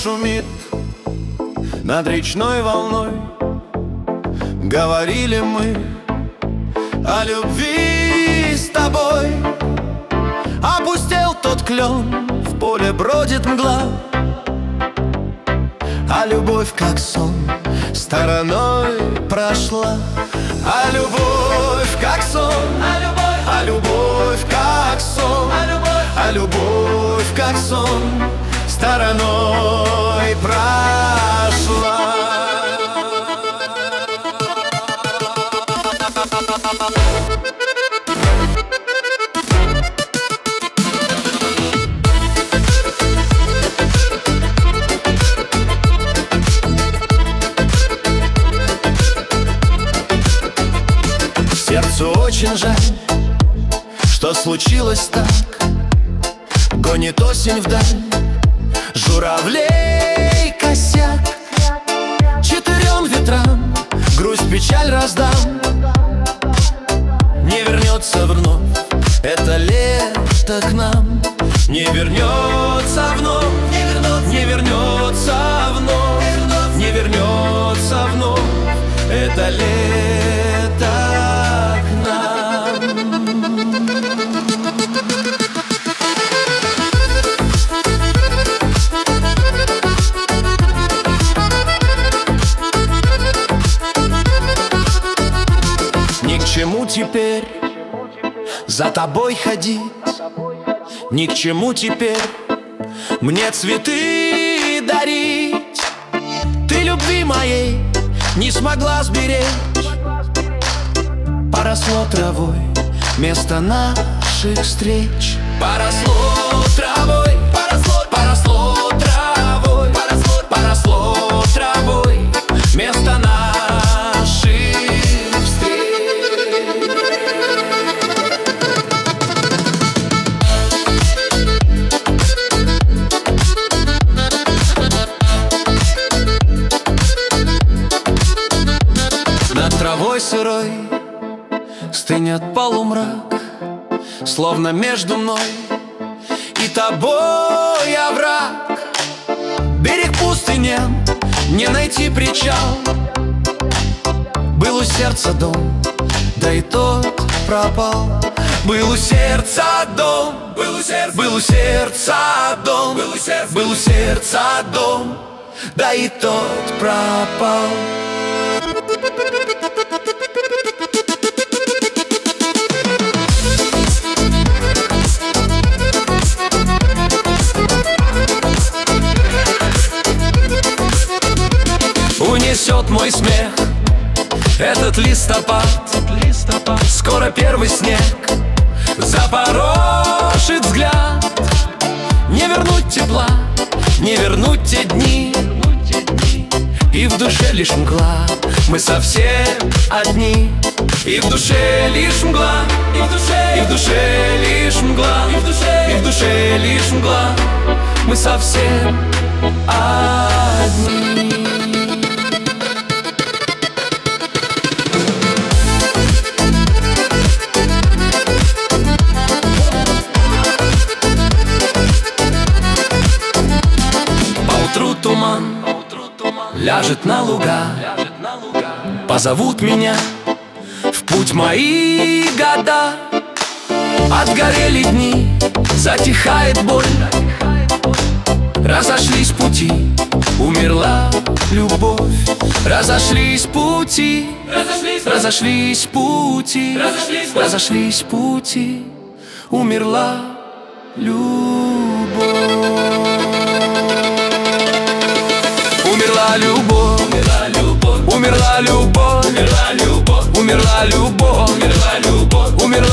шумит над речной волной. Говорили мы о любви с тобой. Опустел тот клен, в поле бродит мгла, а любовь, как сон, стороной прошла. А любовь, как сон, а любовь, как сон, а любовь, как сон, стороной прошла. Сердцу очень жаль, что случилось так. Гонит осень вдаль журавлей косяк. Четырем ветрам грусть, печаль раздам. Не вернется вновь это лето к нам. Не вернется вновь, не вернется вновь, не вернется вновь это лето к нам. Ни к чему теперь за тобой ходить, ни к чему теперь мне цветы дарить. Ты любви моей не смогла сберечь. Поросло травой место наших встреч. Поросло травой, поросло травой, поросло травой место наших встреч. Над травой сырой стынет полумрак, словно между мной и тобой овраг. Берег пустынен, не найти причал. Был у сердца дом, да и тот пропал. Был у сердца дом, был у сердца дом, был у сердца дом, да и тот пропал. Унесет мой смех этот листопад, скоро первый снег запорошит взгляд. Не вернуть тепла, не вернуть те дни, и в душе лишь мгла, мы совсем одни. И в душе лишь мгла, и в душе лишь мгла, и в душе лишь мгла, мы совсем одни. Туман ляжет на луга, позовут меня в путь мои года. Отгорели дни, затихает боль, разошлись пути, умерла любовь. Разошлись пути, разошлись пути, разошлись пути, умерла любовь. Умерла любовь, умерла любовь, умерла любовь, умерла любовь, умерла любовь, умерла любовь, умерла